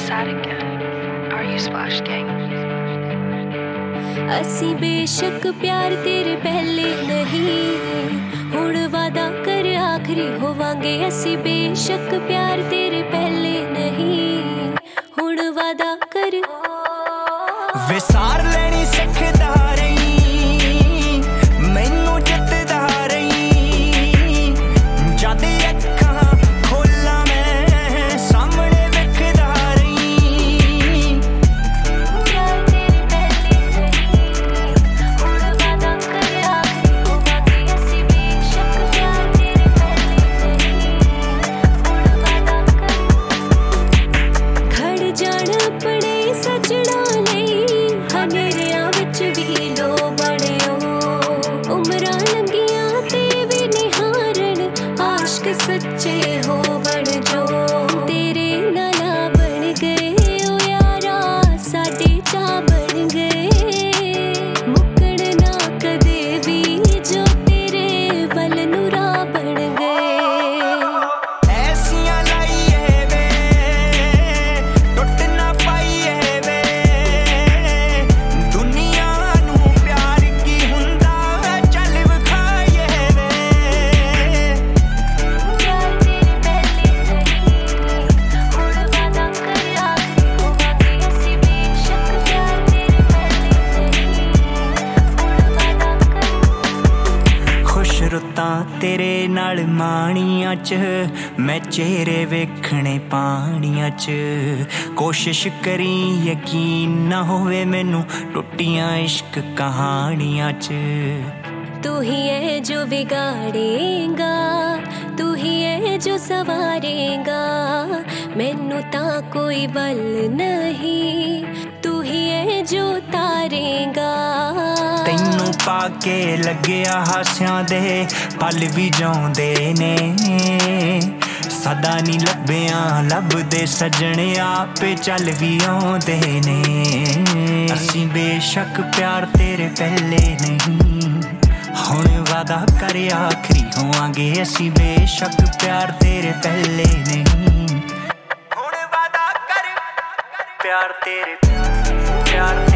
sad again. Are you Splash Gang? ਅਸੀਂ ਬੇਸ਼ੱਕ ਪਿਆਰ ਤੇਰੇ ਪਹਿਲੇ ਨਹੀਂ, ਹੁਣ ਵਾਦਾ ਕਰ ਆਖਰੀ ਹੋਵਾਂਗੇ। ਅਸੀਂ ਬੇਸ਼ੱਕ ਪਿਆਰ ਤੇਰੇ ਪਹਿਲੇ ਨਹੀਂ, ਹੁਣ ਵਾਦਾ ਕਰ। ਵਿਸਾਰ ਲੈਣੀ ਸਿੱਖਦਾ ਰਹੀ, ਮੈਨੂੰ ਜਿੱਤਦਾ ਰਹੀ। ਜਦ ਅੱਖਾਂ ਖੋਲਾਂ ਮੈਂ ਸਾਹਮਣੇ ਵੇਖਦਾ ਰਹੀ। ਖੜ ਜਾਣ ਆਪਣੇ ਸਜਣਾ ਲਈ, ਹਨੇਰਿਆਂ ਵਿੱਚ ਵੀ ਲੋ ਬਣਿਓ। ਉਮਰਾਂ ਲੰਘੀਆਂ ਤੇ ਵੀ ਨਿਹਾਰਨ, ਆਸ਼ਕ ਸੱਚੇ ਹੋਵਣ ਜੋ। ਤੇਰੇ ਨਾਲ ਬਣ ਗਏ ਓ ਯਾਰਾ, ਸਾਡੇ ਚਾਅ ਬਣ ਗਏ। ਮੁੱਕਣ ਨਾ ਕਦੇ ਵੀ ਜੋ ਤੇਰੇ ਵੱਲ ਨੂੰ ਰਾਹ ਬਣ ਗਏ। ਐਸੀਆਂ ਲਾਈਏ ਵੇ ਟੁੱਟ ਨਾ ਪਾਈਏ ਵੇ, ਦੁਨੀਆ ਨੂੰ ਪਿਆਰ ਕੀ ਹੁੰਦਾ ਵੇ ਚੱਲ ਵਿਖਾਈਏ ਵੇ। ਖੁਸ਼ ਰੁੱਤਾਂ ਤੇਰੇ ਨਾਲ ਮਾਣੀਆਂ 'ਚ, ਮੈਂ ਚਿਹਰੇ ਵੇਖਣੇ ਪਾਣੀਆਂ 'ਚ। ਕੋਸ਼ਿਸ਼ ਕਰੀ ਯਕੀਨ ਨਾ ਹੋਵੇ ਮੈਨੂੰ ਟੁੱਟੀਆਂ ਇਸ਼ਕ ਕਹਾਣੀਆਂ 'ਚ। तू ही है जो बिगाड़ेगा, तू ही है जो सवारेगा। मैनू तां कोई बल नहीं, तू ही है जो तारेगा। ਤੈਨੂੰ ਪਾ ਕੇ ਲੱਗਿਆ ਹਾਸਿਆਂ ਦੇ ਪਲ ਵੀ ਜਾਉਂਦੇ ਨੇ। ਸਦਾ ਨਹੀਂ ਲੱਭਿਆ ਲੱਭਦੇ ਸੱਜਣੇ, ਆਪੇ ਚੱਲ ਵੀ ਆਉਂਦੇ ਨੇ। ਅਸੀਂ ਬੇਸ਼ੱਕ ਪਿਆਰ ਤੇਰੇ ਪਹਿਲੇ ਨਹੀਂ, ਹੁਣ ਵਾਦਾ ਕਰ ਆਖਰੀ ਹੋਵਾਂਗੇ। ਅਸੀਂ ਬੇਸ਼ੱਕ ਪਿਆਰ ਤੇਰੇ ਪਹਿਲੇ ਨਹੀਂ, ਹੁਣ ਵਾਦਾ ਕਰ ਪਿਆਰ ਤੇਰੇ ਪਿਆਰ